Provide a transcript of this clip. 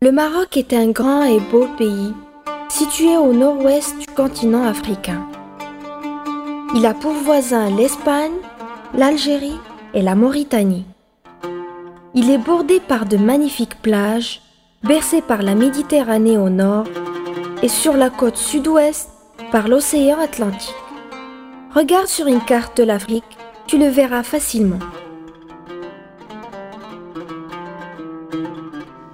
Le Maroc est un grand et beau pays situé au nord-ouest du continent africain. Il a pour voisins l'Espagne, l'Algérie et la Mauritanie. Il est bordé par de magnifiques plages, bercé par la Méditerranée au nord et sur la côte sud-ouest par l'océan Atlantique. Regarde sur une carte de l'Afrique, tu le verras facilement.